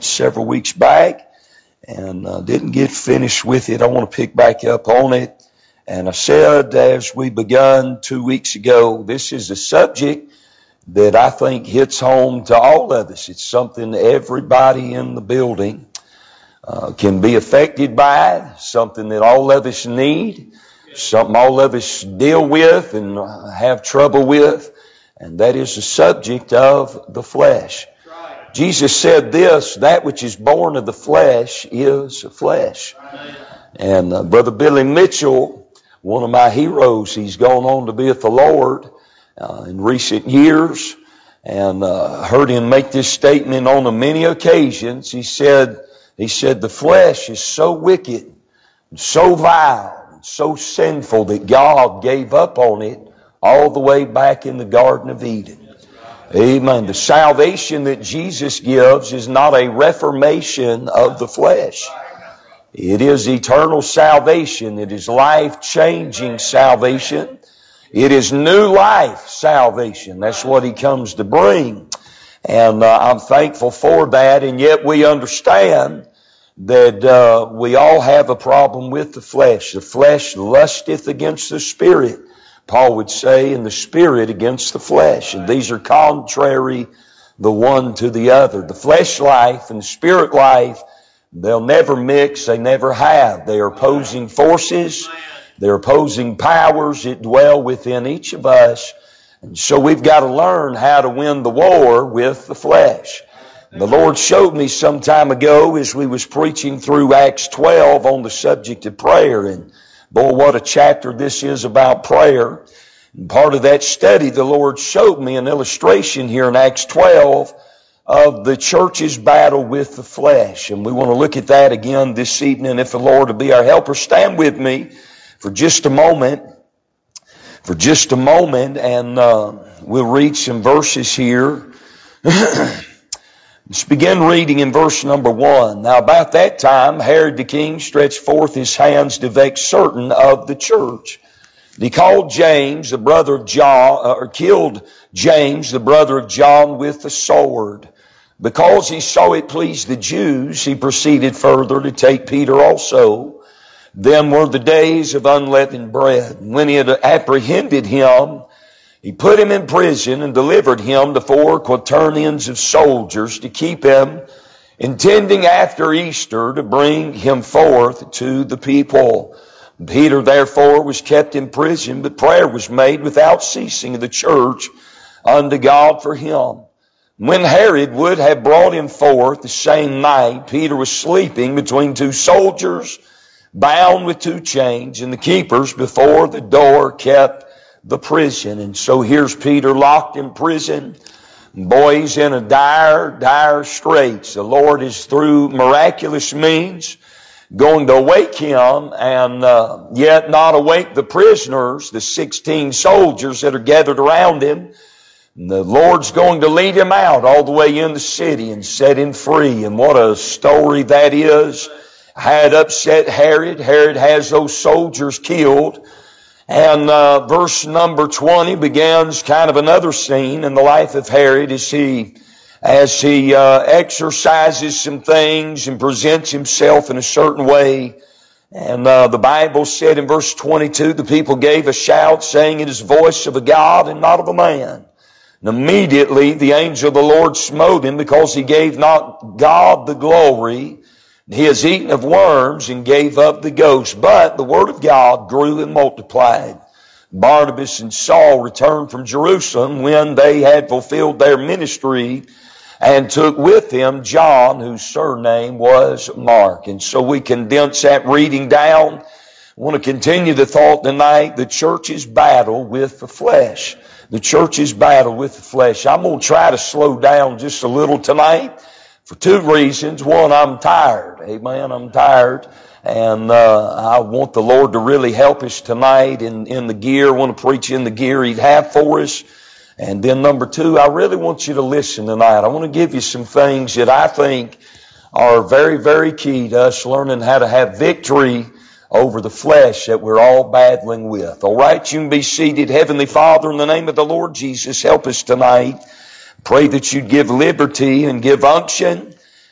started several weeks back and didn't get finished with it. I want to pick back up on it. And I said, as we begun 2 weeks ago, this is a subject that I think hits home to all of us. It's something everybody in the building can be affected by, something that all of us need, something all of us deal with and have trouble with, and that is the subject of the flesh. Jesus said this, that which is born of the flesh is flesh. And Brother Billy Mitchell, one of my heroes, he's gone on to be with the Lord in recent years, and heard him make this statement on many occasions. He said the flesh is so wicked, so vile, so sinful that God gave up on it all the way back in the Garden of Eden. Amen. The salvation that Jesus gives is not a reformation of the flesh. It is eternal salvation. It is life-changing salvation. It is new life salvation. That's what He comes to bring. And I'm thankful for that. And yet we understand that we all have a problem with the flesh. The flesh lusteth against the Spirit, Paul would say, and the Spirit against the flesh. And these are contrary the one to the other. The flesh life and the spirit life, they'll never mix. They never have. They are opposing forces. They're opposing powers that dwell within each of us. And so we've got to learn how to win the war with the flesh. The Lord showed me some time ago as we was preaching through Acts 12 on the subject of prayer. And boy, what a chapter this is about prayer. And part of that study, the Lord showed me an illustration here in Acts 12 of the church's battle with the flesh. And we want to look at that again this evening. If the Lord will be our helper, stand with me for just a moment. And we'll read some verses here. Let's begin reading in verse number 1. Now about that time, Herod the king stretched forth his hands to vex certain of the church. He called James, the brother of John, or killed James, the brother of John, with the sword. Because he saw it pleased the Jews, he proceeded further to take Peter also. Them were the days of unleavened bread. When he had apprehended him, he put him in prison and delivered him to 4 quaternions of soldiers to keep him, intending after Easter to bring him forth to the people. Peter therefore was kept in prison, but prayer was made without ceasing of the church unto God for him. When Herod would have brought him forth the same night, Peter was sleeping between 2 soldiers, bound with 2 chains, and the keepers before the door kept the prison. And so here's Peter locked in prison. Boy, he's in a dire straits. The Lord is through miraculous means going to awake him, and yet not awake the prisoners, the 16 soldiers that are gathered around him. And the Lord's going to lead him out all the way in the city and set him free. And what a story that is. Had upset Herod. Herod has those soldiers killed. And verse number 20 begins kind of another scene in the life of Herod as he exercises some things and presents himself in a certain way. And the Bible said in verse 22, the people gave a shout, saying, "It is the voice of a God and not of a man." And immediately the angel of the Lord smote him, because he gave not God the glory. He has eaten of worms and gave up the ghost. But the word of God grew and multiplied. Barnabas and Saul returned from Jerusalem when they had fulfilled their ministry, and took with them John, whose surname was Mark. And so we condense that reading down. I want to continue the thought tonight. The church's battle with the flesh. The church's battle with the flesh. I'm going to try to slow down just a little tonight for 2 reasons. One, I'm tired. Amen. I'm tired. And I want the Lord to really help us tonight in the gear. I want to preach in the gear He'd have for us. And then number 2, I really want you to listen tonight. I want to give you some things that I think are very, very key to us learning how to have victory over the flesh that we're all battling with. All right, you can be seated. Heavenly Father, in the name of the Lord Jesus, help us tonight. Pray that you'd give liberty and give unction.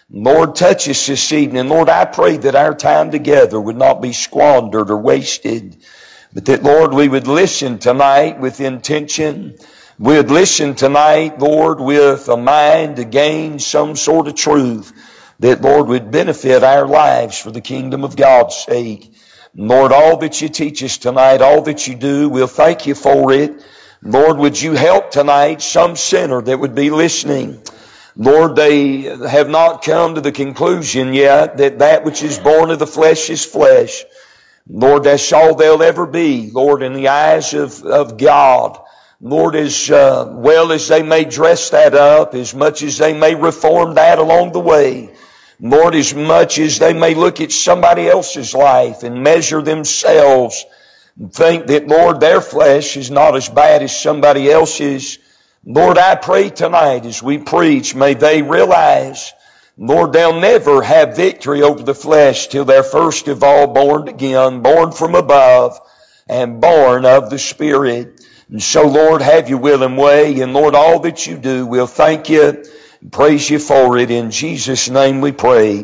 Lord, touch us this evening. Lord, I pray that our time together would not be squandered or wasted, but that, Lord, we would listen tonight with intention. We would listen tonight, Lord, with a mind to gain some sort of truth that, Lord, would benefit our lives for the kingdom of God's sake. Lord, all that you teach us tonight, all that you do, we'll thank you for it. Lord, would you help tonight some sinner that would be listening? Lord, they have not come to the conclusion yet that that which is born of the flesh is flesh. Lord, that's all they'll ever be, Lord, in the eyes of God. Lord, as well as they may dress that up, as much as they may reform that along the way, Lord, as much as they may look at somebody else's life and measure themselves and think that, Lord, their flesh is not as bad as somebody else's, Lord, I pray tonight as we preach, may they realize, Lord, they'll never have victory over the flesh till they're first of all born again, born from above, and born of the Spirit. And so, Lord, have your will and way, and Lord, all that you do, we'll thank you and praise you for it. In Jesus' name we pray.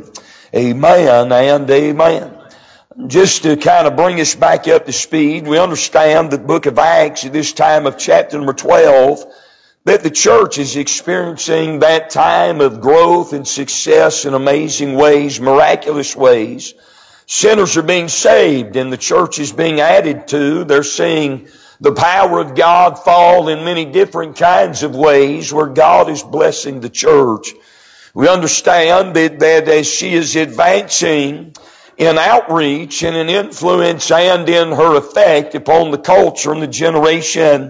Amen and amen. Just to kind of bring us back up to speed, we understand the book of Acts at this time of chapter number 12, that the church is experiencing that time of growth and success in amazing ways, miraculous ways. Sinners are being saved and the church is being added to. They're seeing the power of God fall in many different kinds of ways where God is blessing the church. We understand that as she is advancing in outreach and in influence and in her effect upon the culture and the generation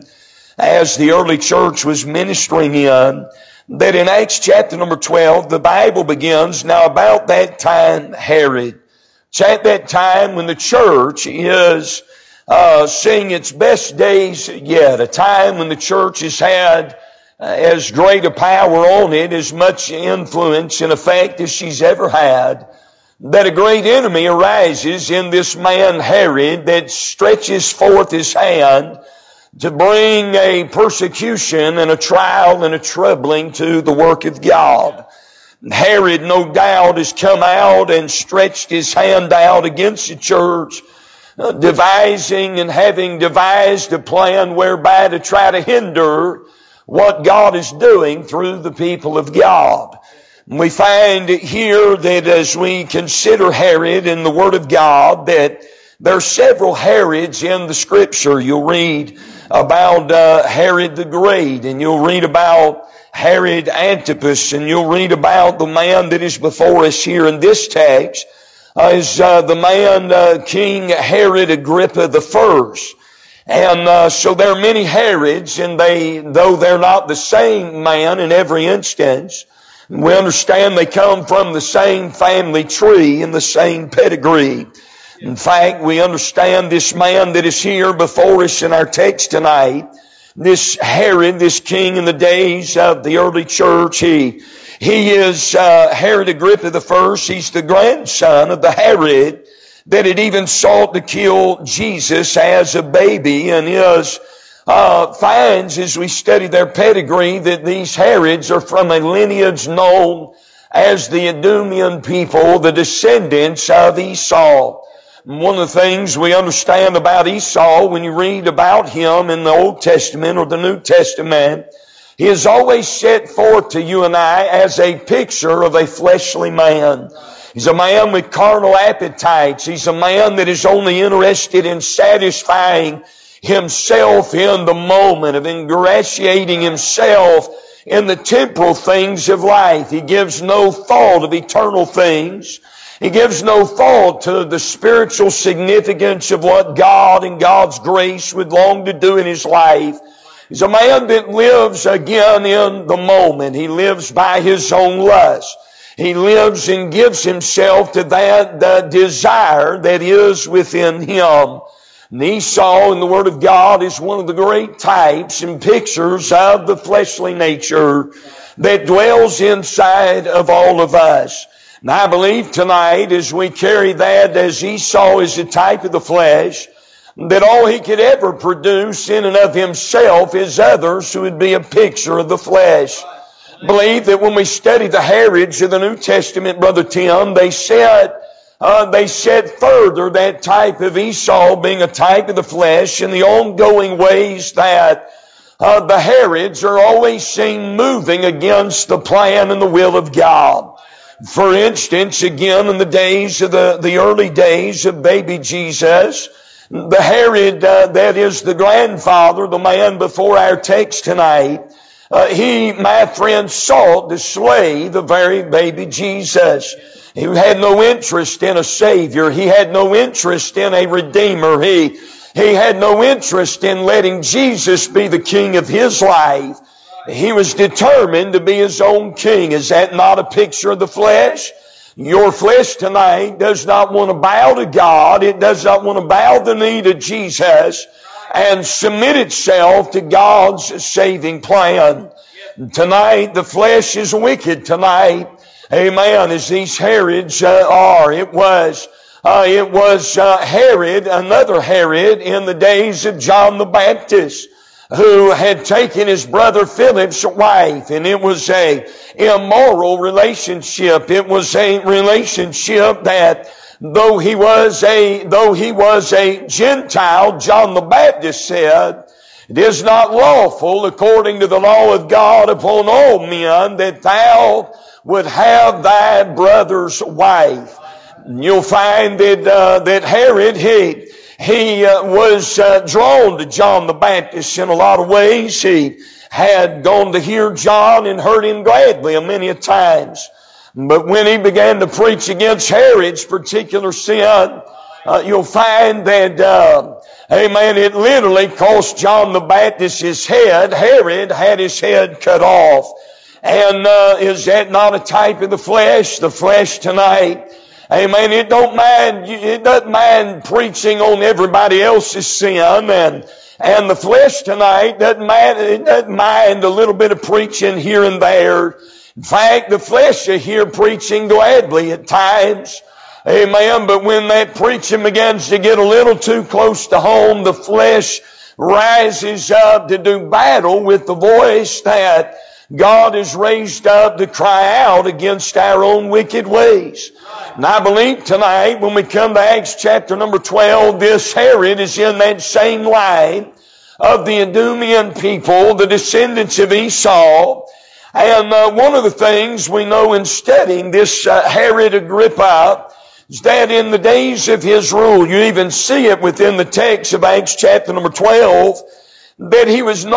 as the early church was ministering in, that in Acts chapter number 12, the Bible begins, now about that time Herod. It's at that time when the church is seeing its best days yet, a time when the church has had as great a power on it, as much influence and effect as she's ever had, that a great enemy arises in this man Herod that stretches forth his hand to bring a persecution and a trial and a troubling to the work of God. Herod, no doubt, has come out and stretched his hand out against the church, devising and having devised a plan whereby to try to hinder what God is doing through the people of God. We find here that as we consider Herod in the Word of God, that there are several Herods in the Scripture. You'll read about Herod the Great, and you'll read about Herod Antipas, and you'll read about the man that is before us here in this text, is the man King Herod Agrippa the First. And so there are many Herods, and though they're not the same man in every instance, we understand they come from the same family tree and the same pedigree. In fact, we understand this man that is here before us in our text tonight, this Herod, this king in the days of the early church, he is Herod Agrippa the First. He's the grandson of the Herod that had even sought to kill Jesus as a baby, and finds as we study their pedigree that these Herods are from a lineage known as the Edomian people, the descendants of Esau. One of the things we understand about Esau, when you read about him in the Old Testament or the New Testament, he is always set forth to you and I as a picture of a fleshly man. He's a man with carnal appetites. He's a man that is only interested in satisfying himself in the moment, of ingratiating himself in the temporal things of life. He gives no thought of eternal things. He gives no thought to the spiritual significance of what God and God's grace would long to do in his life. He's a man that lives again in the moment. He lives by his own lust. He lives and gives himself to that desire that is within him. And Esau in the Word of God is one of the great types and pictures of the fleshly nature that dwells inside of all of us. And I believe tonight, as we carry that as Esau is a type of the flesh, that all he could ever produce in and of himself is others who would be a picture of the flesh. Believe that when we study the Herods of the New Testament, Brother Tim, they said further that type of Esau being a type of the flesh and the ongoing ways that the Herods are always seen moving against the plan and the will of God. For instance, again, in the days of the early days of baby Jesus, the Herod, that is the grandfather, the man before our text tonight, he, my friend, sought to slay the very baby Jesus. He had no interest in a Savior. He had no interest in a Redeemer. He had no interest in letting Jesus be the King of his life. He was determined to be his own king. Is that not a picture of the flesh? Your flesh tonight does not want to bow to God. It does not want to bow the knee to Jesus and submit itself to God's saving plan. Tonight, the flesh is wicked tonight. Amen. As these Herods are. It was Herod, another Herod, in the days of John the Baptist, who had taken his brother Philip's wife, and it was a immoral relationship. It was a relationship that though he was a Gentile, John the Baptist said, it is not lawful according to the law of God upon all men that thou would have thy brother's wife. And you'll find that Herod, he was drawn to John the Baptist in a lot of ways. He had gone to hear John and heard him gladly many a times. But when he began to preach against Herod's particular sin, you'll find that, amen, it literally cost John the Baptist his head. Herod had his head cut off. And is that not a type of the flesh? The flesh tonight, amen, it doesn't mind preaching on everybody else's sin, and the flesh tonight doesn't mind a little bit of preaching here and there. In fact, the flesh will hear preaching gladly at times. Amen. But when that preaching begins to get a little too close to home, the flesh rises up to do battle with the voice that God has raised up to cry out against our own wicked ways. And I believe tonight when we come to Acts chapter number 12, this Herod is in that same line of the Idumean people, the descendants of Esau. And one of the things we know in studying this Herod Agrippa is that in the days of his rule, you even see it within the text of Acts chapter number 12, that he was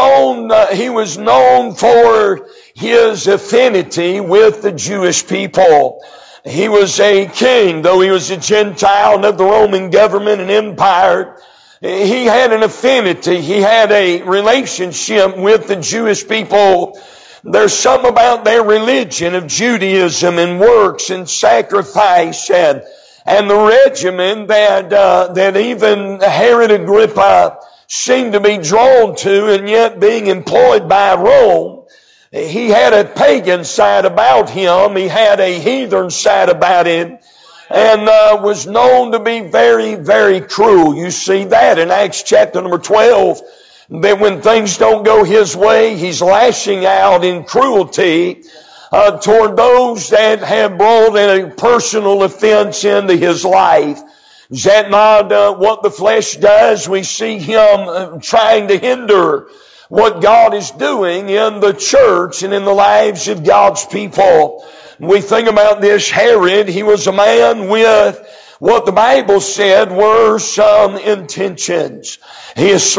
known for his affinity with the Jewish people. He was a king, though he was a Gentile and of the Roman government and empire. He had an affinity. He had a relationship with the Jewish people. There's something about their religion of Judaism and works and sacrifice and the regimen that even Herod Agrippa seemed to be drawn to, and yet being employed by Rome, he had a pagan side about him. He had a heathen side about him, and was known to be very, very cruel. You see that in Acts chapter number 12, that when things don't go his way, he's lashing out in cruelty toward those that have brought in a personal offense into his life. Is that not what the flesh does? We see him trying to hinder what God is doing in the church and in the lives of God's people. We think about this Herod. He was a man with what the Bible said were some intentions. He has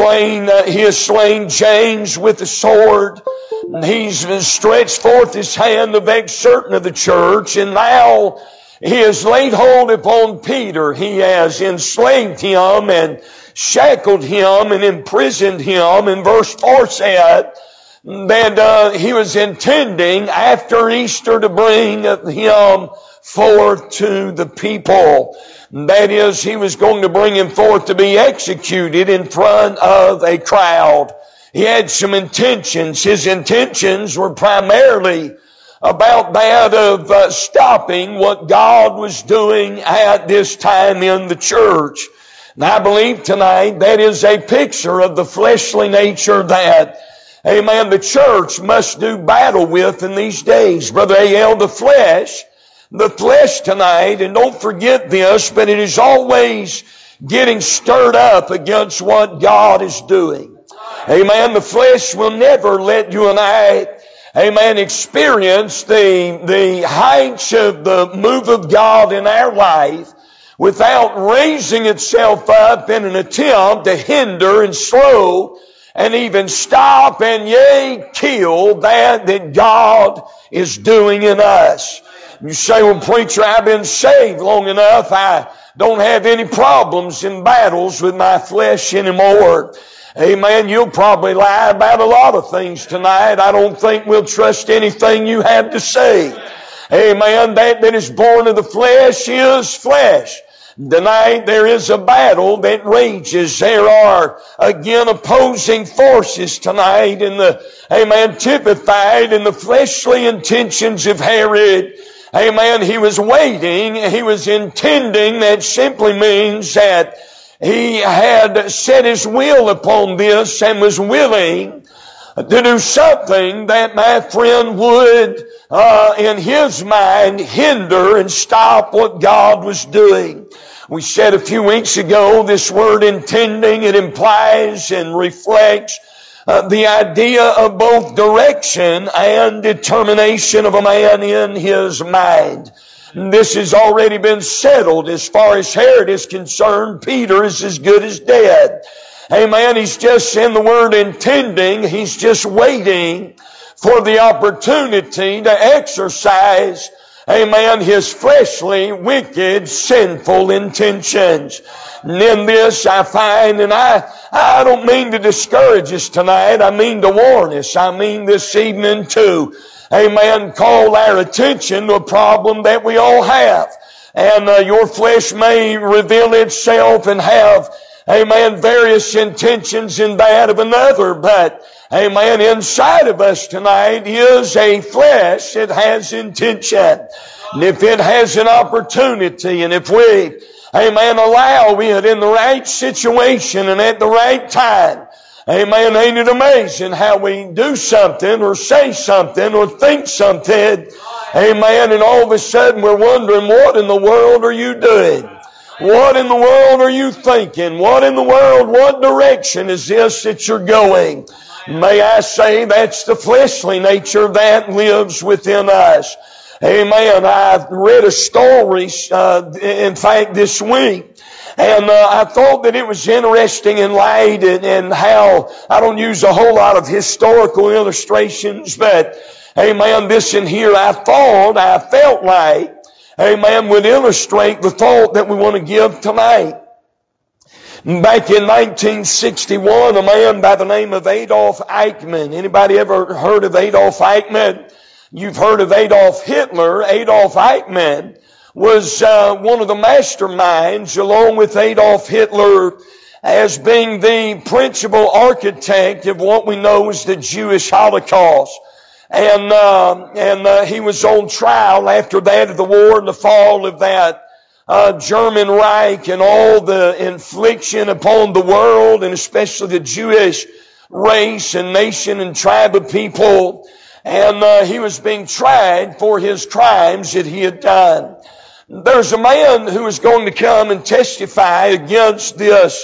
slain James with the sword. He's stretched forth his hand to vex certain of the church, and now he has laid hold upon Peter. He has enslaved him and shackled him and imprisoned him. And verse 4 said that he was intending after Easter to bring him forth to the people. That is, he was going to bring him forth to be executed in front of a crowd. He had some intentions. His intentions were primarily about that of stopping what God was doing at this time in the church. And I believe tonight that is a picture of the fleshly nature that amen, the church must do battle with in these days. Brother A.L., the flesh tonight, and don't forget this, but it is always getting stirred up against what God is doing. Amen. The flesh will never let you and I, amen, experience the heights of the move of God in our life without raising itself up in an attempt to hinder and slow and even stop and yea, kill that God is doing in us. You say, well, preacher, I've been saved long enough. I don't have any problems in battles with my flesh anymore. Amen. You'll probably lie about a lot of things tonight. I don't think we'll trust anything you have to say. Amen. That is born of the flesh is flesh. Tonight there is a battle that rages. There are again opposing forces tonight in the, amen, typified in the fleshly intentions of Herod. Amen. He was waiting. He was intending. That simply means that he had set his will upon this and was willing to do something that, my friend, would, in his mind, hinder and stop what God was doing. We said a few weeks ago, this word intending, it implies and reflects the idea of both direction and determination of a man in his mind. This has already been settled. As far as Herod is concerned, Peter is as good as dead. Amen. He's just, in the word intending, he's just waiting for the opportunity to exercise, amen, his fleshly, wicked, sinful intentions. And in this I find, and I don't mean to discourage us tonight, I mean to warn us. I mean this evening to, amen, call our attention to a problem that we all have. And your flesh may reveal itself and have, amen, various intentions in that of another, but, amen, inside of us tonight is a flesh that has intention. And if it has an opportunity, and if we, amen, allow it in the right situation and at the right time, amen, ain't it amazing how we do something or say something or think something, amen, and all of a sudden we're wondering, what in the world are you doing? What in the world are you thinking? What in the world, what direction is this that you're going? May I say that's the fleshly nature that lives within us. Amen. I've read a story, in fact, this week. And I thought that it was interesting in light and how I don't use a whole lot of historical illustrations, but, amen, this in here I felt like, amen, would illustrate the thought that we want to give tonight. Back in 1961, a man by the name of Adolf Eichmann. Anybody ever heard of Adolf Eichmann? You've heard of Adolf Hitler. Adolf Eichmann was one of the masterminds, along with Adolf Hitler, as being the principal architect of what we know as the Jewish Holocaust. And he was on trial after that of the war and the fall of that German Reich and all the infliction upon the world, and especially the Jewish race and nation and tribe of people. And he was being tried for his crimes that he had done. There's a man who is going to come and testify against this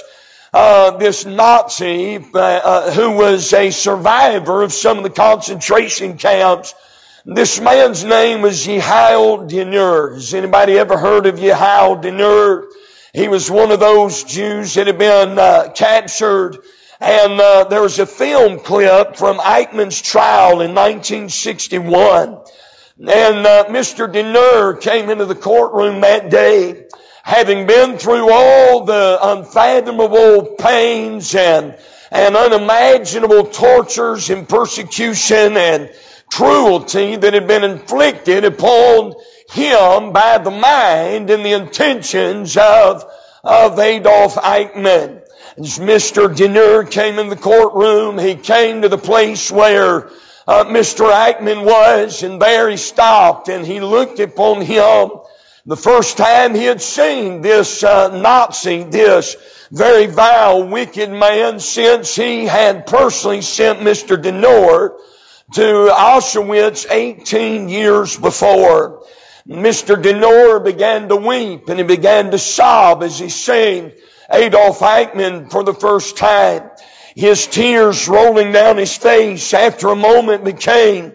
Nazi who was a survivor of some of the concentration camps. This man's name was Yehiel Dinur. Has anybody ever heard of Yehiel Dinur? He was one of those Jews that had been captured. And there was a film clip from Eichmann's trial in 1961. And Mr. Dinur came into the courtroom that day, having been through all the unfathomable pains and unimaginable tortures and persecution and cruelty that had been inflicted upon him by the mind and the intentions of Adolf Eichmann. As Mr. Dinur came in the courtroom, he came to the place where Mr. Eichmann was, and there he stopped and he looked upon him The first time he had seen this Nazi, this very vile, wicked man, since he had personally sent Mr. Denor to Auschwitz 18 years before. Mr. Denor began to weep and he began to sob as he seen Adolf Eichmann for the first time. His tears rolling down his face after a moment became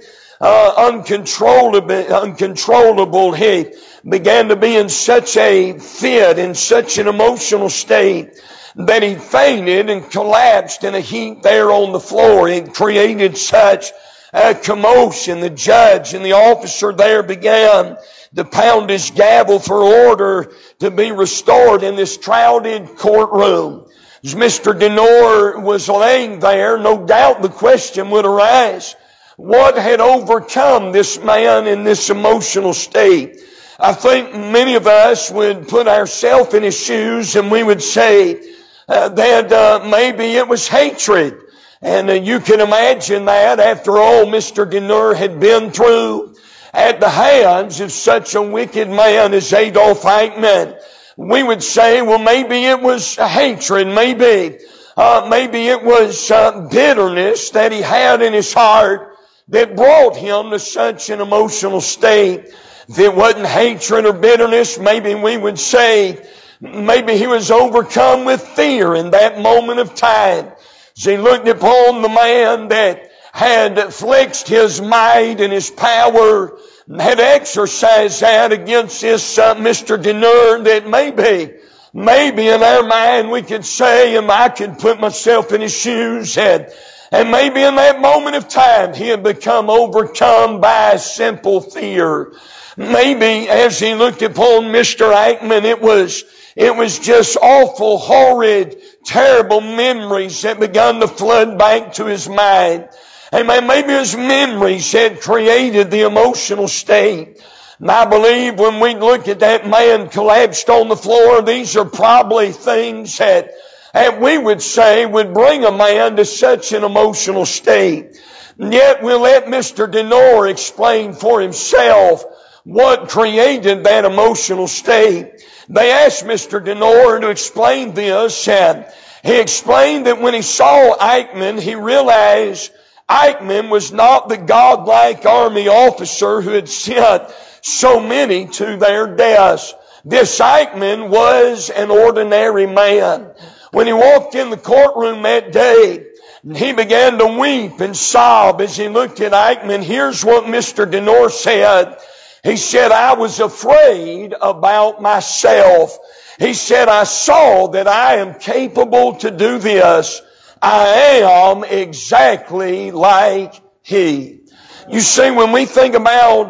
uncontrollable. He began to be in such a fit, in such an emotional state, that he fainted and collapsed in a heap there on the floor. It created such a commotion. The judge and the officer there began to pound his gavel for order to be restored in this crowded courtroom. As Mr. Denor was laying there, no doubt the question would arise, what had overcome this man in this emotional state? I think many of us would put ourselves in his shoes and we would say that maybe it was hatred. And you can imagine that after all Mr. Denor had been through at the hands of such a wicked man as Adolf Eichmann. We would say, well, maybe it was hatred, maybe it was bitterness that he had in his heart that brought him to such an emotional state. If it wasn't hatred or bitterness, maybe we would say, maybe he was overcome with fear in that moment of time. As he looked upon the man that had flexed his might and his power, and had exercised that against this Mr. Denor, that maybe in our mind we could say, and I could put myself in his shoes, and maybe in that moment of time he had become overcome by simple fear. Maybe as he looked upon Mr. Eichmann, it was just awful, horrid, terrible memories that began to flood back to his mind. Amen. Maybe his memories had created the emotional state. And I believe when we look at that man collapsed on the floor, these are probably things that we would say would bring a man to such an emotional state. And yet we'll let Mr. Denor explain for himself what created that emotional state. They asked Mr. Denor to explain this, and he explained that when he saw Eichmann, he realized Eichmann was not the godlike army officer who had sent so many to their deaths. This Eichmann was an ordinary man. When he walked in the courtroom that day, he began to weep and sob as he looked at Eichmann. Here's what Mr. Denor said. He said, I was afraid about myself. He said, I saw that I am capable to do this. I am exactly like he. You see, when we think about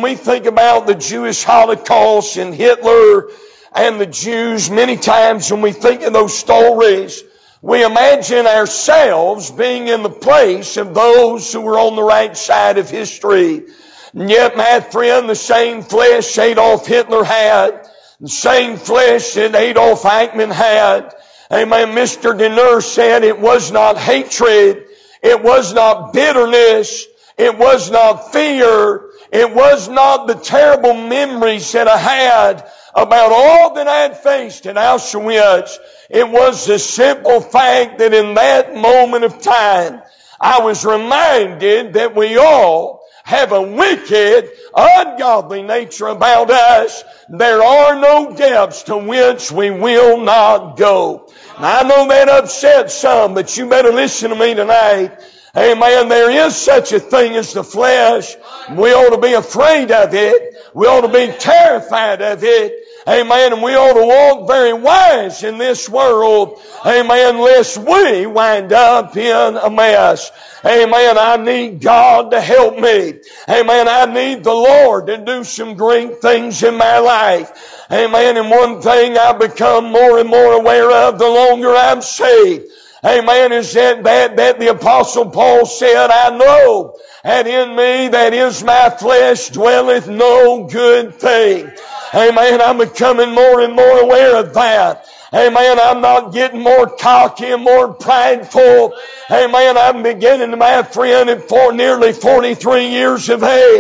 the Jewish Holocaust and Hitler and the Jews, many times when we think of those stories, we imagine ourselves being in the place of those who were on the right side of history. And yet, my friend, the same flesh Adolf Hitler had, the same flesh that Adolf Eichmann had, amen, Mr. Denor said it was not hatred, it was not bitterness, it was not fear, it was not the terrible memories that I had about all that I had faced in Auschwitz. It was the simple fact that in that moment of time, I was reminded that we all have a wicked, ungodly nature about us. There are no depths to which we will not go. And I know that upsets some, but you better listen to me tonight. Amen. There is such a thing as the flesh. We ought to be afraid of it. We ought to be terrified of it. Amen. And we ought to walk very wise in this world. Amen. Lest we wind up in a mess. Amen. I need God to help me. Amen. I need the Lord to do some great things in my life. Amen. And one thing I become more and more aware of the longer I'm saved. Amen. Is that the Apostle Paul said, I know that in me, that is my flesh, dwelleth no good thing. Amen. I'm becoming more and more aware of that. Amen. I'm not getting more cocky and more prideful. Amen. I'm beginning, my friend, at nearly 43 years of age.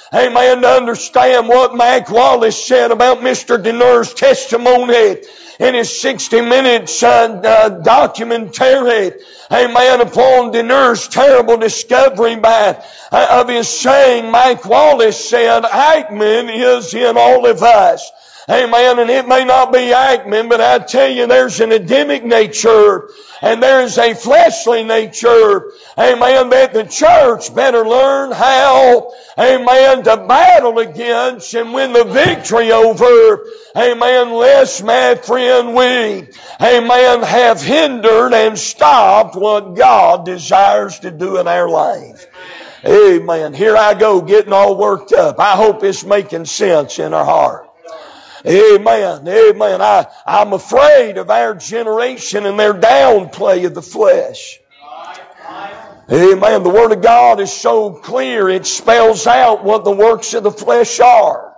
amen, to understand what Mac Wallace said about Mr. Denner's testimony in his 60 Minutes documentary, amen, upon Denner's terrible discovery of his saying, Mike Wallace said, Eichmann is in all of us. Amen. And it may not be Eichmann, but I tell you, there's an Adamic nature and there's a fleshly nature, amen, that the church better learn how, amen, to battle against and win the victory over. Amen. Lest, my friend, we, amen, have hindered and stopped what God desires to do in our life. Amen. Here I go getting all worked up. I hope it's making sense in our heart. Amen. Amen. I'm afraid of our generation and their downplay of the flesh. Amen. The Word of God is so clear. It spells out what the works of the flesh are.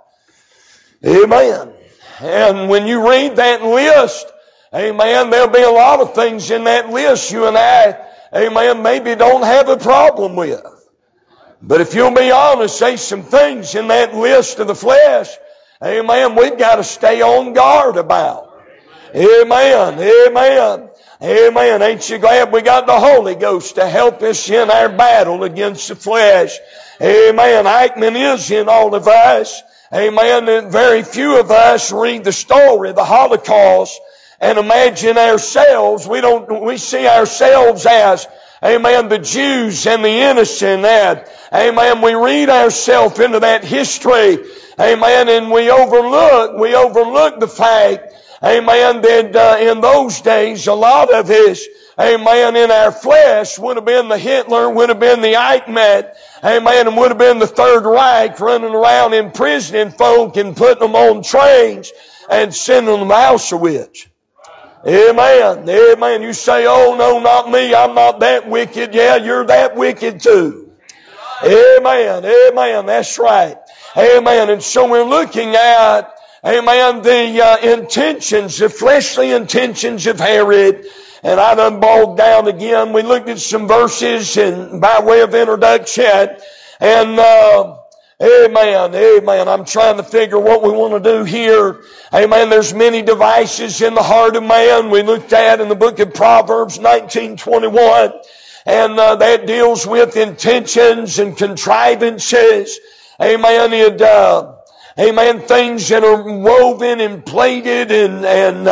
Amen. And when you read that list, amen, there'll be a lot of things in that list you and I, amen, maybe don't have a problem with. But if you'll be honest, there's some things in that list of the flesh, amen, we've got to stay on guard about. Amen. Amen. Amen. Ain't you glad we got the Holy Ghost to help us in our battle against the flesh? Amen. Eichmann is in all of us. Amen. And very few of us read the story of the Holocaust and imagine ourselves. We see ourselves as, amen, the Jews and the innocent. And, amen, we read ourselves into that history. Amen. And we overlook the fact, amen, that in those days a lot of us, amen, in our flesh would have been the Hitler, would have been the Eichmann, amen, and would have been the Third Reich running around imprisoning folk and putting them on trains and sending them to Auschwitz. Amen. Amen. You say, oh no, not me. I'm not that wicked. Yeah, you're that wicked too. Amen. Amen. That's right. Amen. And so we're looking at, amen, the intentions, the fleshly intentions of Herod. And I done bogged down again. We looked at some verses and by way of introduction. And, amen, amen. I'm trying to figure what we want to do here. Amen. There's many devices in the heart of man. We looked at in the book of Proverbs 19:21. And that deals with intentions and contrivances. Amen. Amen. Things that are woven and plaited and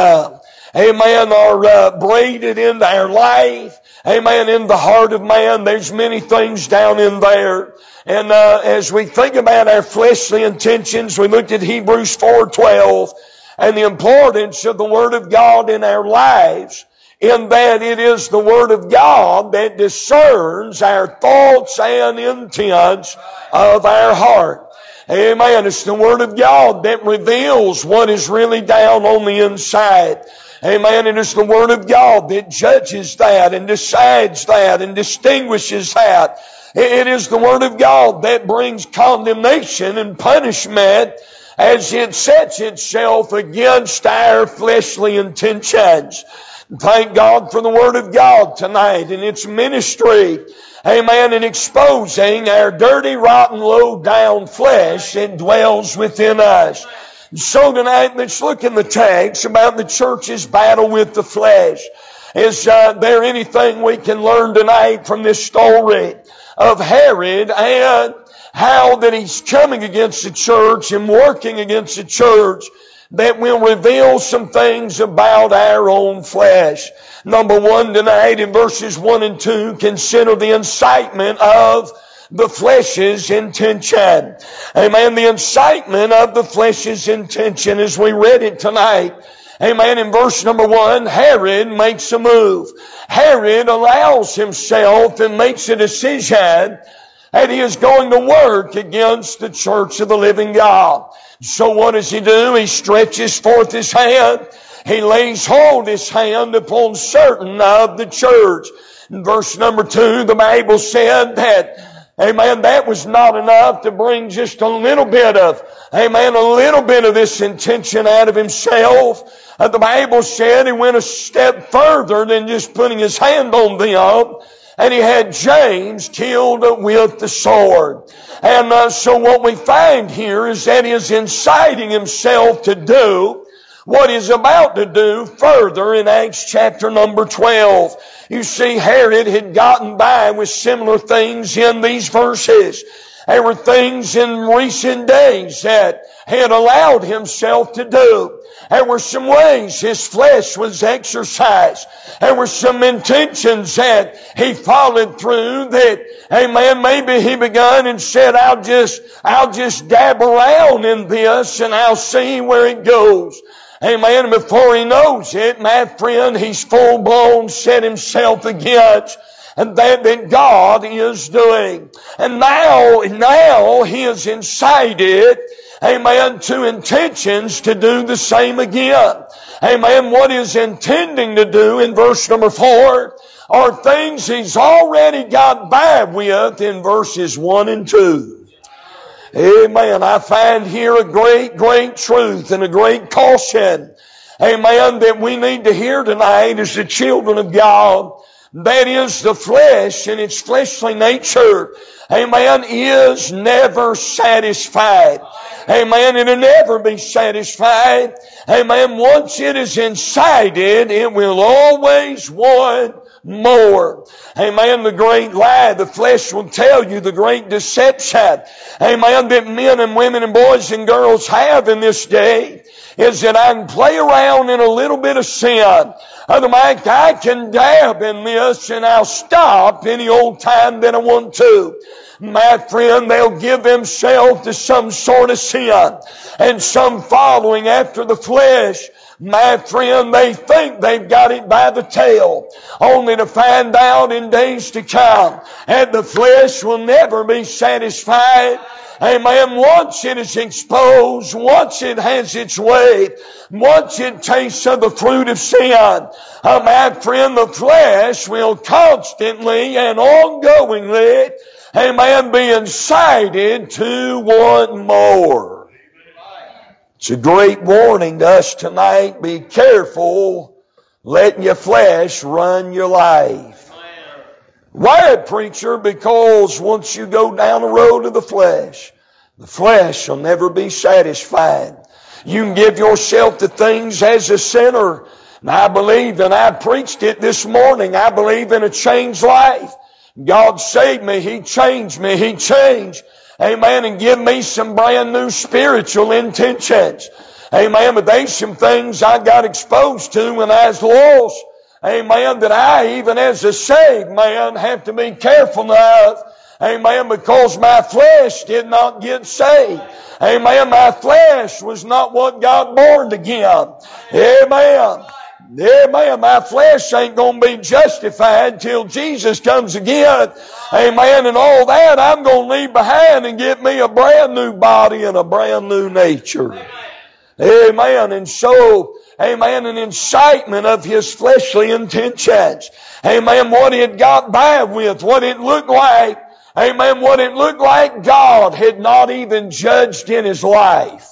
amen, are braided into our life. Amen. In the heart of man, there's many things down in there. And as we think about our fleshly intentions, we looked at Hebrews 4:12 and the importance of the Word of God in our lives, in that it is the Word of God that discerns our thoughts and intents of our heart. Amen. It's the Word of God that reveals what is really down on the inside. Amen. And it's the Word of God that judges that and decides that and distinguishes that. It is the Word of God that brings condemnation and punishment as it sets itself against our fleshly intentions. Thank God for the Word of God tonight and its ministry. Amen. In exposing our dirty, rotten, low-down flesh that dwells within us. So tonight, let's look in the text about the church's battle with the flesh. Is there anything we can learn tonight from this story of Herod and how that he's coming against the church and working against the church that will reveal some things about our own flesh? Number one tonight in verses 1 and 2, consider the incitement of the flesh's intention. Amen. The incitement of the flesh's intention as we read it tonight. Amen. In verse number 1, Herod makes a move. Herod allows himself and makes a decision that he is going to work against the church of the living God. So what does he do? He stretches forth his hand. He lays hold his hand upon certain of the church. In verse number 2, the Bible said that, amen, that was not enough to bring just a little bit of, amen, a little bit of this intention out of himself. The Bible said he went a step further than just putting his hand on them. and he had James killed with the sword. And so what we find here is that he is inciting himself to do what he's about to do further in Acts chapter number 12. You see, Herod had gotten by with similar things in these verses. There were things in recent days that he had allowed himself to do. There were some ways his flesh was exercised. There were some intentions that he followed through that, amen, maybe he begun and said, I'll just dab around in this and I'll see where it goes. Amen. Before he knows it, my friend, he's full blown set himself against and that God is doing. And now he has incited, amen, to intentions to do the same again. Amen. What he's intending to do in verse number 4 are things he's already got by with in verses 1 and 2. Amen. I find here a great truth and a great caution, amen, that we need to hear tonight as the children of God. That is, the flesh and its fleshly nature, amen, is never satisfied. Amen. It'll never be satisfied. Amen. Once it is incited, it will always want more. Amen. The great lie the flesh will tell you, the great deception, amen, that men and women and boys and girls have in this day is that I can play around in a little bit of sin. Otherwise, I can dab in this and I'll stop any old time that I want to. My friend, they'll give themselves to some sort of sin and some following after the flesh. My friend, they think they've got it by the tail, only to find out in days to come that the flesh will never be satisfied. Amen. Once it is exposed, once it has its way, once it tastes of the fruit of sin, my friend, the flesh will constantly and ongoingly, amen, be incited to want more. It's a great warning to us tonight. Be careful letting your flesh run your life. Why, preacher? Because once you go down the road of the flesh shall never be satisfied. You can give yourself to things as a sinner. And I believe, and I preached it this morning, I believe in a changed life. God saved me. He changed me. He changed, amen, and give me some brand new spiritual intentions. Amen. But there's some things I got exposed to when I was lost. Amen. That I, even as a saved man, have to be careful of. Amen. Because my flesh did not get saved. Amen. My flesh was not what God born again. Amen. Amen. My flesh ain't going to be justified till Jesus comes again. Amen. And all that I'm going to leave behind and get me a brand new body and a brand new nature. Amen. And so, amen, an incitement of his fleshly intentions. Amen. What it got by with, what it looked like. Amen. What it looked like God had not even judged in his life.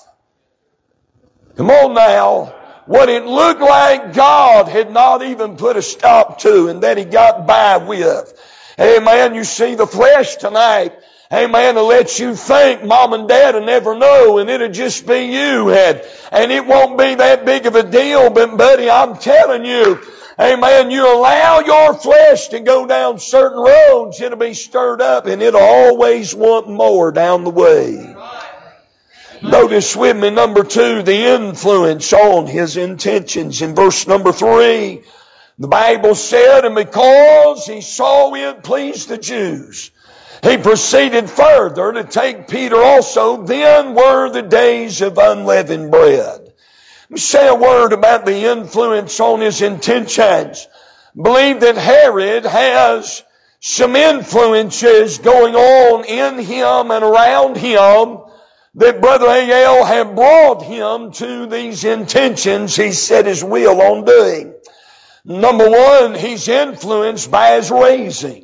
Come on now. What it looked like God had not even put a stop to and that he got by with. Amen. You see the flesh tonight. Amen. To let you think mom and dad will never know and it'll just be you. And it won't be that big of a deal. But buddy, I'm telling you, amen, you allow your flesh to go down certain roads, it'll be stirred up and it'll always want more down the way. Notice with me, number 2, the influence on his intentions. In verse number 3, the Bible said, and because he saw it pleased the Jews, he proceeded further to take Peter also. Then were the days of unleavened bread. Let me say a word about the influence on his intentions. I believe that Herod has some influences going on in him and around him that Brother A.L. had brought him to these intentions he set his will on doing. Number 1, he's influenced by his raising.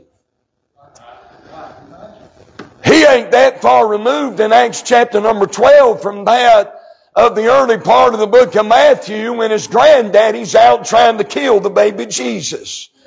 He ain't that far removed in Acts chapter number 12 from that of the early part of the book of Matthew when his granddaddy's out trying to kill the baby Jesus.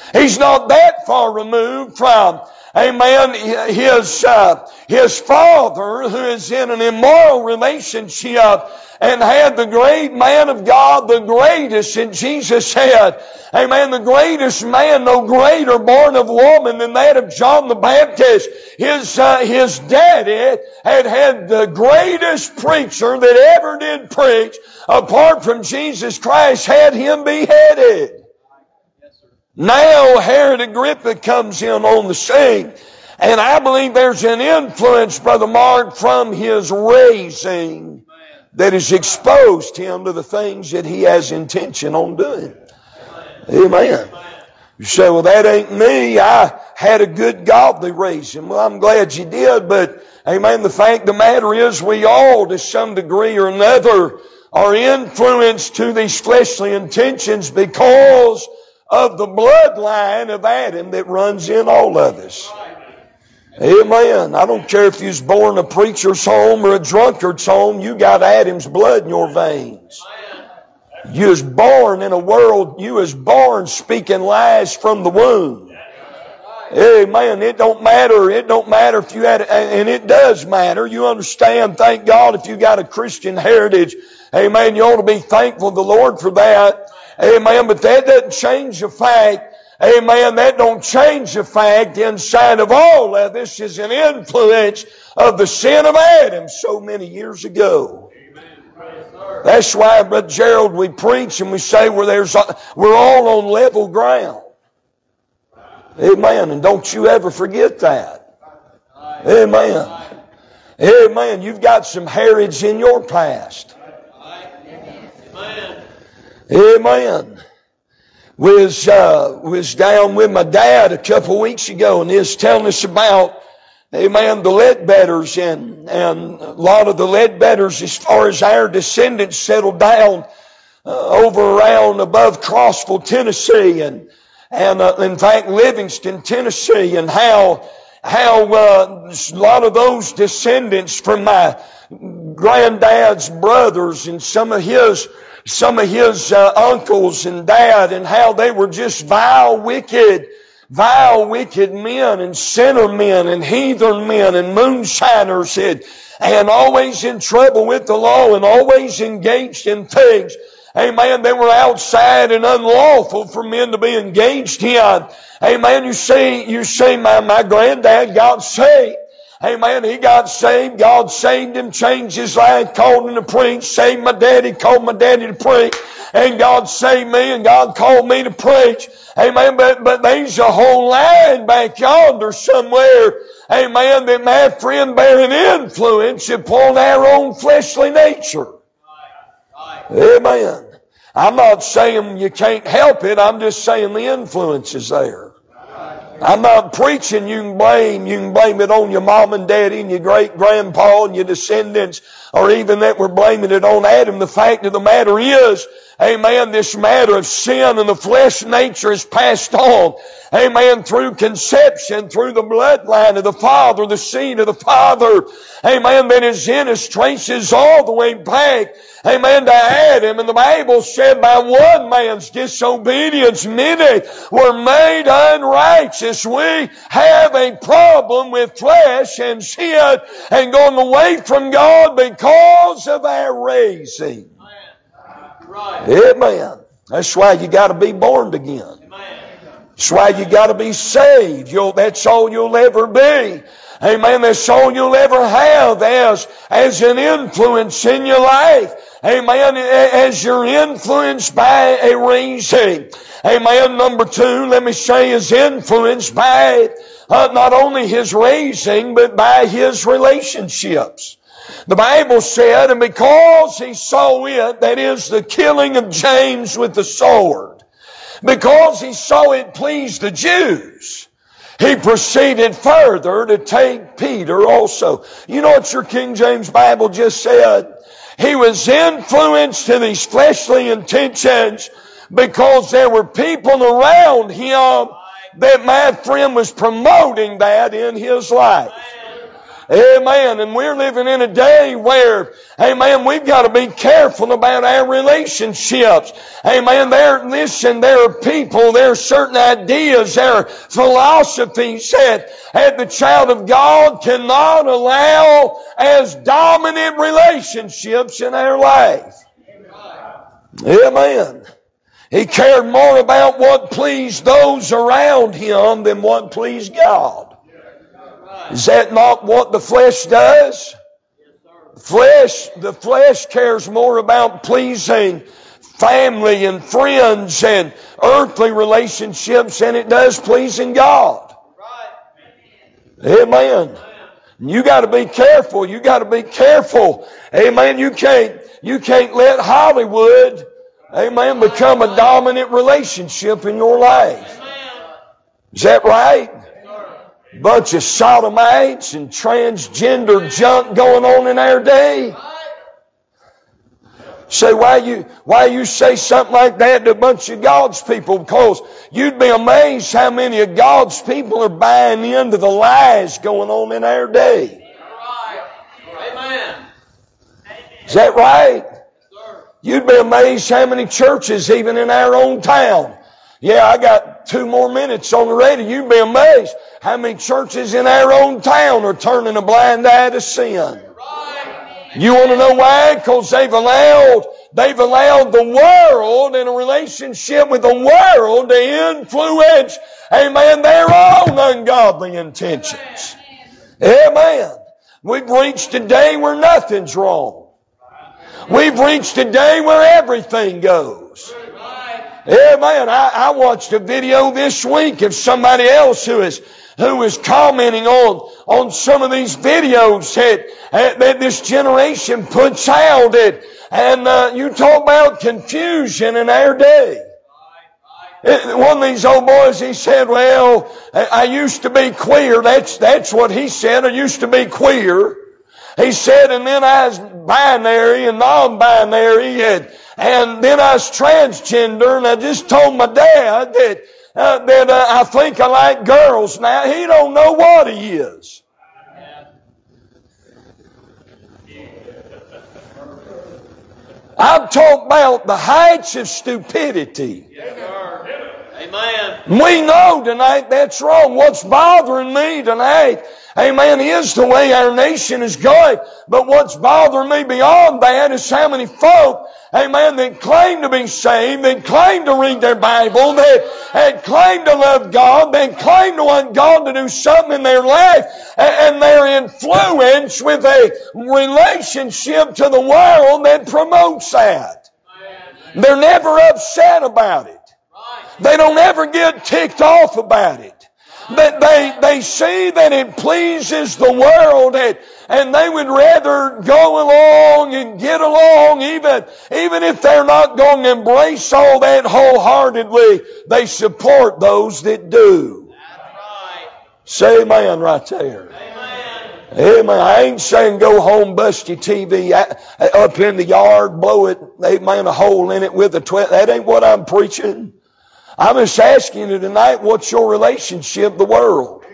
He's not that far removed from, amen, his father, who is in an immoral relationship, and had the great man of God, the greatest that Jesus had. Amen. The greatest man, no greater born of woman than that of John the Baptist. His daddy had the greatest preacher that ever did preach, apart from Jesus Christ, had him beheaded. Now Herod Agrippa comes in on the scene. And I believe there's an influence, Brother Mark, from his raising that has exposed him to the things that he has intention on doing. Amen. You say, well, that ain't me. I had a good godly raising. Well, I'm glad you did, but amen, the fact of the matter is we all, to some degree or another, are influenced to these fleshly intentions because of the bloodline of Adam that runs in all of us. Amen. I don't care if you was born a preacher's home or a drunkard's home, you got Adam's blood in your veins. You was born in a world, you was born speaking lies from the womb. Amen. It don't matter if you had, and it does matter. You understand, thank God, if you got a Christian heritage. Amen. You ought to be thankful to the Lord for that. Amen. But that doesn't change the fact. Amen. That don't change the fact inside of all of this is an influence of the sin of Adam so many years ago. That's why, Brother Gerald, we preach and we say we're all on level ground. Amen. And don't you ever forget that. Amen. Amen. You've got some heritage in your past. Amen. Was down with my dad a couple weeks ago, and he was telling us about, amen, the Ledbetters, and a lot of the Ledbetters, as far as our descendants, settled down over around above Crossville, Tennessee, and in fact Livingston, Tennessee, and how a lot of those descendants from my granddad's brothers and some of his uncles and dad, and how they were just vile, wicked men and sinner men and heathen men and moonshiners and always in trouble with the law and always engaged in things. Amen. They were outside and unlawful for men to be engaged in. Amen. You see, my granddad got saved. Amen. He got saved. God saved him, changed his life, called him to preach, saved my daddy, called my daddy to preach, and God saved me and God called me to preach. Amen. But there's a whole line back yonder somewhere. Amen. That my friend bear an influence upon our own fleshly nature. Amen. I'm not saying you can't help it. I'm just saying the influence is there. I'm not preaching you can blame it on your mom and daddy and your great grandpa and your descendants, or even that we're blaming it on Adam. The fact of the matter is, amen, this matter of sin and the flesh nature is passed on, amen, through conception, through the bloodline of the Father, the seed of the Father, amen, that is in us, traces all the way back, amen, to Adam. And the Bible said by one man's disobedience many were made unrighteous. We have a problem with flesh and sin and going away from God because of our raising. Amen. That's why you got to be born again. That's why you got to be saved. That's all you'll ever be. Amen. That's all you'll ever have as an influence in your life. Amen. As you're influenced by a raising. Amen. Number two, let me say, is influenced by not only his raising, but by his relationships. The Bible said, and because he saw it, that is the killing of James with the sword, because he saw it pleased the Jews, he proceeded further to take Peter also. You know what your King James Bible just said? He was influenced to these fleshly intentions because there were people around him that my friend was promoting that in his life. Amen. And we're living in a day where, amen, we've got to be careful about our relationships. Amen. There are people, there are certain ideas, there are philosophies that the child of God cannot allow as dominant relationships in our life. Amen. He cared more about what pleased those around him than what pleased God. Is that not what the flesh does? The flesh cares more about pleasing family and friends and earthly relationships than it does pleasing God. Amen. You got to be careful. You got to be careful. Amen. You can't let Hollywood, amen, become a dominant relationship in your life. Is that right? Bunch of sodomites and transgender junk going on in our day. Say, why you say something like that to a bunch of God's people? Because you'd be amazed how many of God's people are buying into the lies going on in our day. Amen. Is that right? You'd be amazed how many churches, even in our own town. Yeah, I got 2 more minutes on the radio. You'd be amazed how many churches in our own town are turning a blind eye to sin. You want to know why? Because they've allowed the world in a relationship with the world to influence, amen, their own ungodly intentions. Amen. We've reached a day where nothing's wrong. We've reached a day where everything goes. Amen. I watched a video this week of somebody else who is commenting on some of these videos that this generation puts out. And you talk about confusion in our day. One of these old boys, he said, well, I used to be queer. That's what he said. I used to be queer. He said, and then I was binary and non-binary, and then I was transgender, and I just told my dad that I think I like girls now. He don't know what he is. I'm talking about the heights of stupidity. Amen. We know tonight that's wrong. What's bothering me tonight, amen, is the way our nation is going. But what's bothering me beyond that is how many folk, amen, that claim to be saved, that claim to read their Bible, that claim to love God, that claim to want God to do something in their life, and they're influenced with a relationship to the world that promotes that. They're never upset about it. They don't ever get ticked off about it. But they see that it pleases the world, and they would rather go along and get along, even if they're not going to embrace all that wholeheartedly. They support those that do. That's right. Say amen right there. Amen. I ain't saying go home, bust your TV up in the yard, blow it, amen, a hole in it with a that ain't what I'm preaching. I'm just asking you tonight, what's your relationship to the world?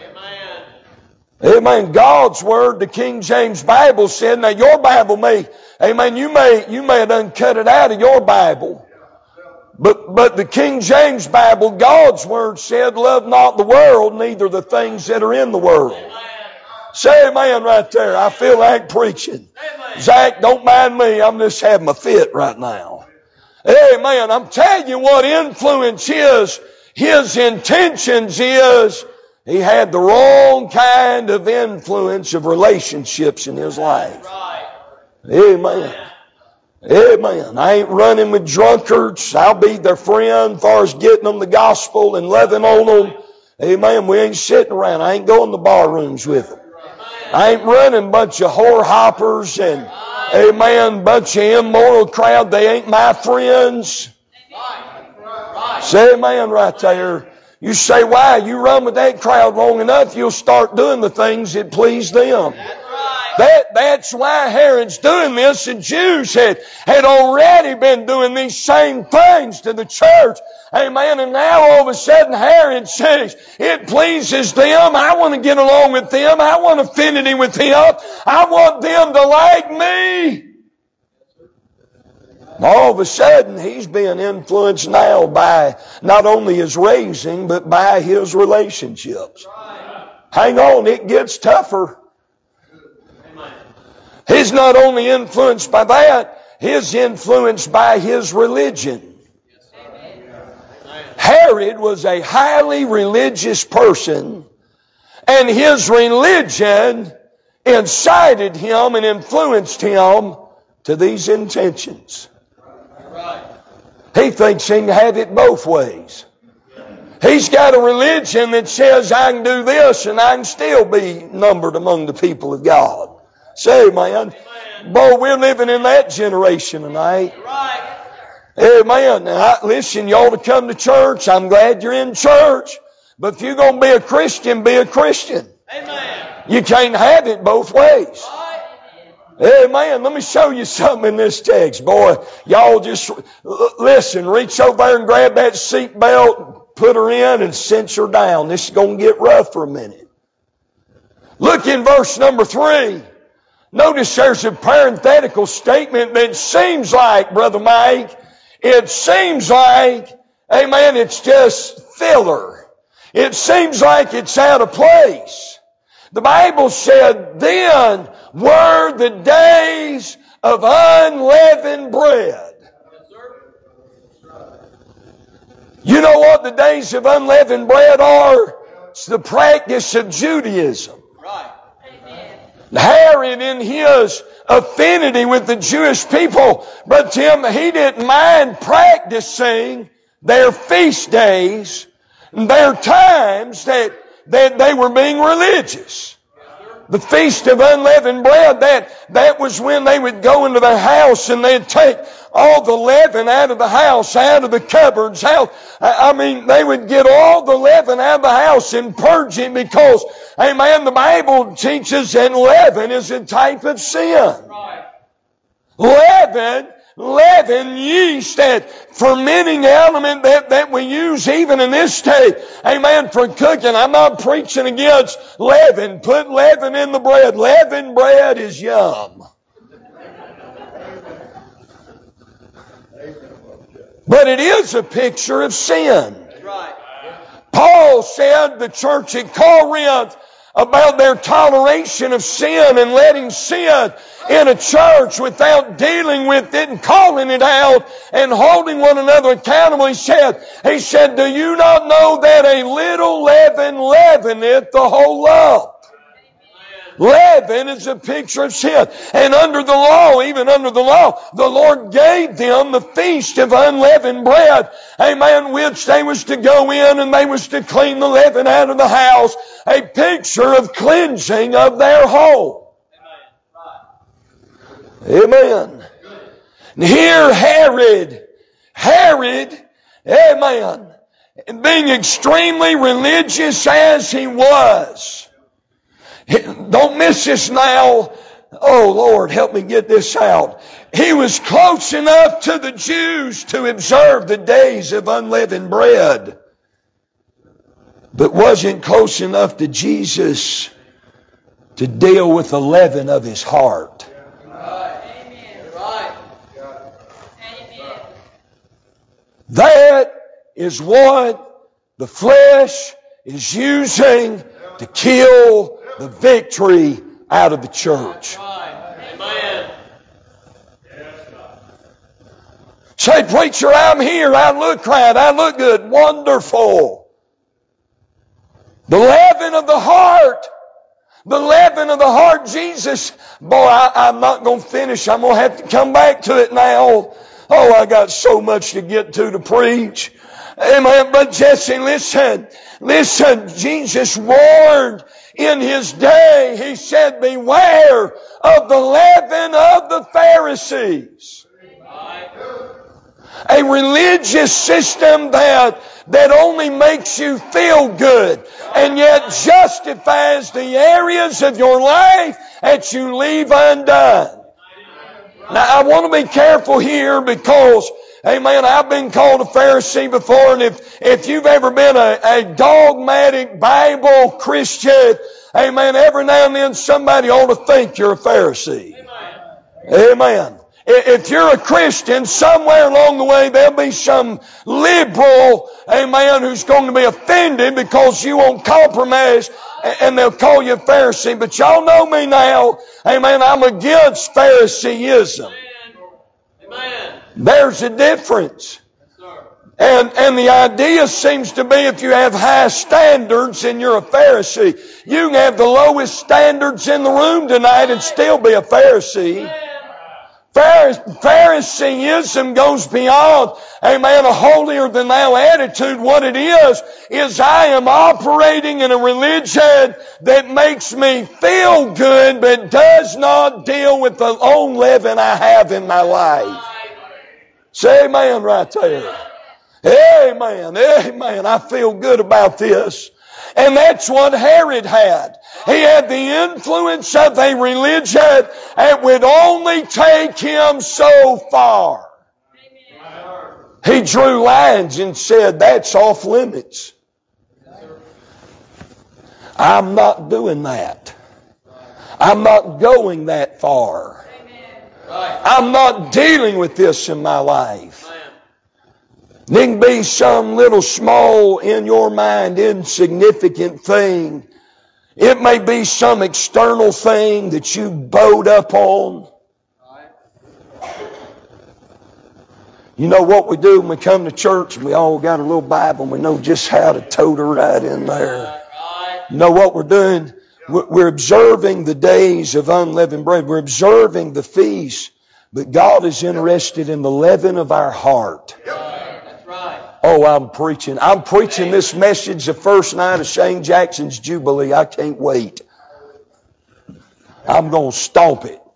Amen. God's Word, the King James Bible said, now your Bible may, amen, you may have done cut it out of your Bible. But the King James Bible, God's Word said, love not the world, neither the things that are in the world. Say amen right there. I feel like preaching. Zach, don't mind me. I'm just having a fit right now. Amen. I'm telling you what influence his intentions is. He had the wrong kind of influence of relationships in his life. Amen. Amen. I ain't running with drunkards. I'll be their friend as far as getting them the gospel and loving on them. Amen. We ain't sitting around. I ain't going to bar rooms with them. I ain't running a bunch of whore hoppers and, amen, bunch of immoral crowd. They ain't my friends. Say amen right there. You say, why? You run with that crowd long enough, you'll start doing the things that please them. That's why Herod's doing this, and Jews had already been doing these same things to the church. Amen. And now all of a sudden Herod says, it pleases them. I want to get along with them. I want affinity with them. I want them to like me. All of a sudden he's being influenced now by not only his raising, but by his relationships. Hang on, it gets tougher. He's not only influenced by that, he's influenced by his religion. Herod was a highly religious person, and his religion incited him and influenced him to these intentions. He thinks he can have it both ways. He's got a religion that says I can do this and I can still be numbered among the people of God. Say, man, boy, we're living in that generation tonight. Amen. Now, listen, you ought to come to church. I'm glad you're in church. But if you're going to be a Christian, be a Christian. Amen. You can't have it both ways. Amen. Let me show you something in this text, boy. Y'all just listen. Reach over there and grab that seat belt, put her in, and cinch her down. This is going to get rough for a minute. Look in verse number 3. Notice there's a parenthetical statement that seems like, Brother Mike, it seems like, amen, it's just filler. It seems like it's out of place. The Bible said, then were the days of unleavened bread. You know what the days of unleavened bread are? It's the practice of Judaism. Right. Herod, in his affinity with the Jewish people, but Tim, he didn't mind practicing their feast days, their times that they were being religious. The Feast of Unleavened Bread, that was when they would go into their house and they'd take all the leaven out of the house, out of the cupboards, they would get all the leaven out of the house and purge it because, amen, the Bible teaches that leaven is a type of sin. Leaven, yeast, that fermenting element that we use even in this day, amen, for cooking. I'm not preaching against leaven. Put leaven in the bread. Leavened bread is yum. But it is a picture of sin. Paul said the church at Corinth about their toleration of sin and letting sin in a church without dealing with it and calling it out and holding one another accountable. He said, do you not know that a little leaven leaveneth the whole lump? Leaven is a picture of sin. And under the law, even under the law, the Lord gave them the feast of unleavened bread. Amen. Which they was to go in and they was to clean the leaven out of the house. A picture of cleansing of their home. Amen. And here Herod, amen, being extremely religious as he was. Don't miss this now. Oh, Lord, help me get this out. He was close enough to the Jews to observe the days of unleavened bread, but wasn't close enough to Jesus to deal with the leaven of his heart. That is what the flesh is using to kill the victory out of the church. Amen. Say, preacher, I'm here. I look right. I look good. Wonderful. The leaven of the heart. The leaven of the heart, Jesus. Boy, I'm not going to finish. I'm going to have to come back to it now. Oh, I got so much to get to preach. Amen. But Jesse, listen. Jesus warned in his day. He said, beware of the leaven of the Pharisees. A religious system that only makes you feel good and yet justifies the areas of your life that you leave undone. Now, I want to be careful here because, amen, I've been called a Pharisee before, and if you've ever been a dogmatic Bible Christian, amen, every now and then somebody ought to think you're a Pharisee. Amen. If you're a Christian, somewhere along the way there'll be some liberal, amen, who's going to be offended because you won't compromise, and they'll call you a Pharisee. But y'all know me now, amen, I'm against Phariseeism. Amen. There's a difference. And the idea seems to be if you have high standards and you're a Pharisee, you can have the lowest standards in the room tonight and still be a Pharisee. Phariseeism goes beyond, amen, a holier-than-thou attitude. What it is I am operating in a religion that makes me feel good but does not deal with the own leaven I have in my life. Say amen right there. Amen, amen. I feel good about this. And that's what Herod had. He had the influence of a religion that would only take him so far. He drew lines and said, that's off limits. I'm not doing that. I'm not going that far. I'm not dealing with this in my life. There can be some little small, in your mind, insignificant thing. It may be some external thing that you bowed up on. You know what we do when we come to church and we all got a little Bible and we know just how to tote her right in there. You know what we're doing? We're observing the days of unleavened bread. We're observing the feast. But God is interested in the leaven of our heart. Oh, I'm preaching this message the first night of Shane Jackson's Jubilee. I can't wait. I'm going to stomp it.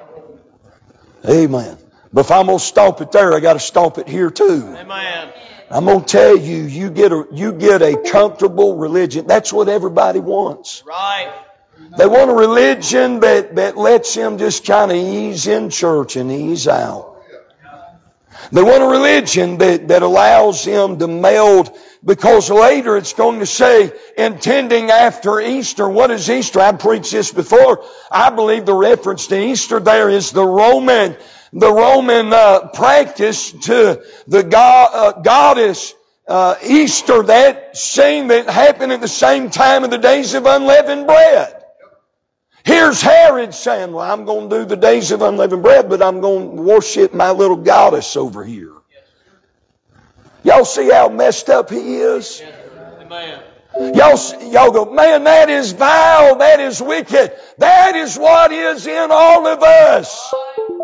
Amen. But if I'm going to stomp it there, I got to stomp it here too. Amen. I'm going to tell you, you get a comfortable religion. That's what everybody wants. Right. They want a religion that lets them just kind of ease in church and ease out. They want a religion that allows them to meld, because later it's going to say, intending after Easter. What is Easter? I've preached this before. I believe the reference to Easter there is the Roman practice to the goddess Easter, that scene that happened at the same time of the days of unleavened bread. Here's Herod saying, well, I'm going to do the days of unleavened bread, but I'm going to worship my little goddess over here. Y'all see how messed up he is? Amen. Y'all go, man, that is vile, that is wicked. That is what is in all of us.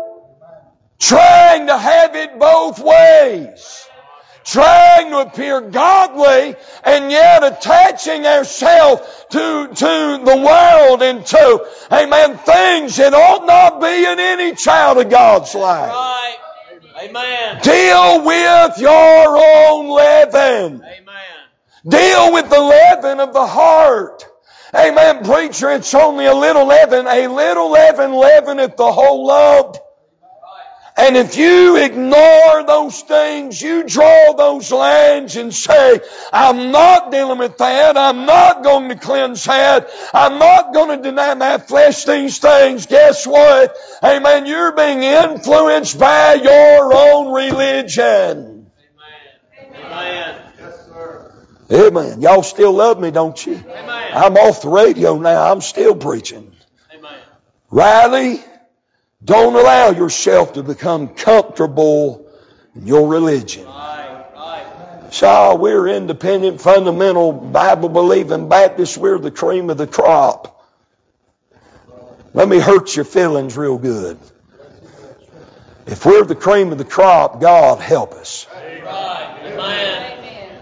Trying to have it both ways. Trying to appear godly and yet attaching ourselves to the world and to, amen, things that ought not be in any child of God's life. Right. Amen. Deal with your own leaven. Amen. Deal with the leaven of the heart. Amen, preacher, it's only a little leaven. A little leaven leaveneth the whole lump. And if you ignore those things, you draw those lines and say, I'm not dealing with that. I'm not going to cleanse that. I'm not going to deny my flesh these things. Guess what? Amen. You're being influenced by your own religion. Amen. Amen. Yes, sir. Amen. Y'all still love me, don't you? Amen. I'm off the radio now. I'm still preaching. Amen. Riley, don't allow yourself to become comfortable in your religion. Right. So we're independent, fundamental, Bible-believing Baptists. We're the cream of the crop. Let me hurt your feelings real good. If we're the cream of the crop, God help us. Right. Amen.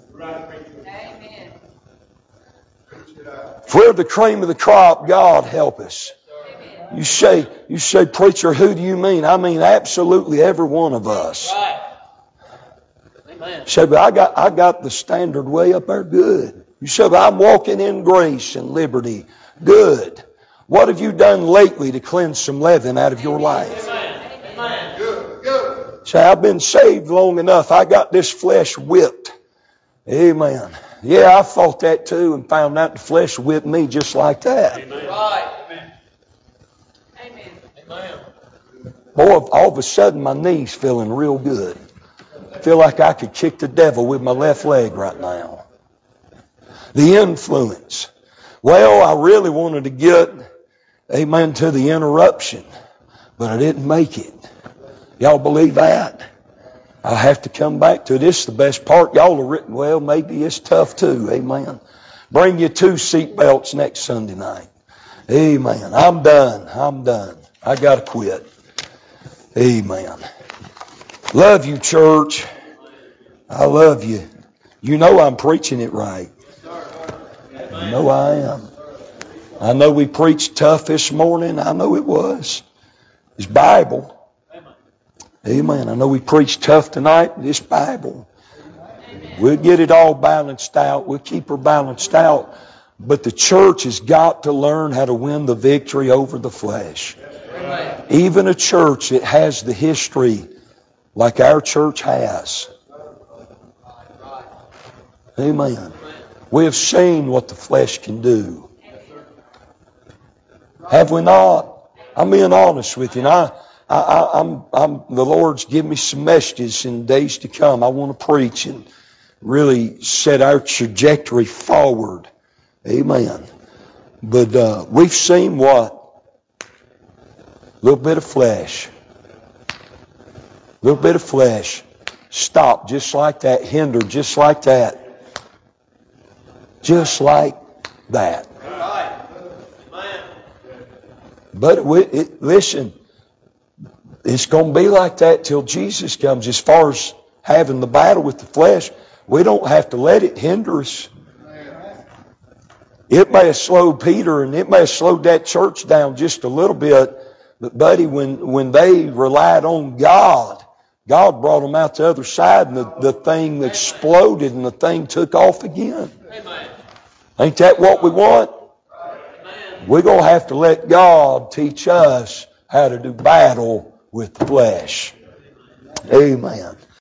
If we're the cream of the crop, God help us. You say, preacher, who do you mean? I mean absolutely every one of us. Right. Amen. You say, but I got the standard way up there. Good. You say, but I'm walking in grace and liberty. Good. What have you done lately to cleanse some leaven out of your life? Say, I've been saved long enough. I got this flesh whipped. Amen. Yeah, I thought that too and found out the flesh whipped me just like that. Amen. Right. Amen. Amen. Boy, all of a sudden my knees feeling real good. I feel like I could kick the devil with my left leg right now. The influence. Well, I really wanted to get, amen, to the interruption, but I didn't make it. Y'all believe that? I have to come back to this. The best part. Y'all are written, well, maybe it's tough too. Amen. Bring you 2 seat belts next Sunday night. Amen. I'm done. I got to quit. Amen. Love you, church. I love you. You know I'm preaching it right. You know I am. I know we preached tough this morning. I know it was. It's Bible. Amen. I know we preached tough tonight. It's Bible. We'll get it all balanced out. We'll keep her balanced out. But the church has got to learn how to win the victory over the flesh. Even a church that has the history like our church has. Amen. We have seen what the flesh can do. Have we not? I'm being honest with you. The Lord's given me some messages in days to come. I want to preach and really set our trajectory forward. Amen. But we've seen what? A little bit of flesh. A little bit of flesh. Stop just like that. Hinder just like that. Just like that. But listen, it's going to be like that till Jesus comes. As far as having the battle with the flesh, we don't have to let it hinder us. It may have slowed Peter and it may have slowed that church down just a little bit. But buddy, when they relied on God, God brought them out the other side and the thing exploded and the thing took off again. Ain't that what we want? We're going to have to let God teach us how to do battle with the flesh. Amen.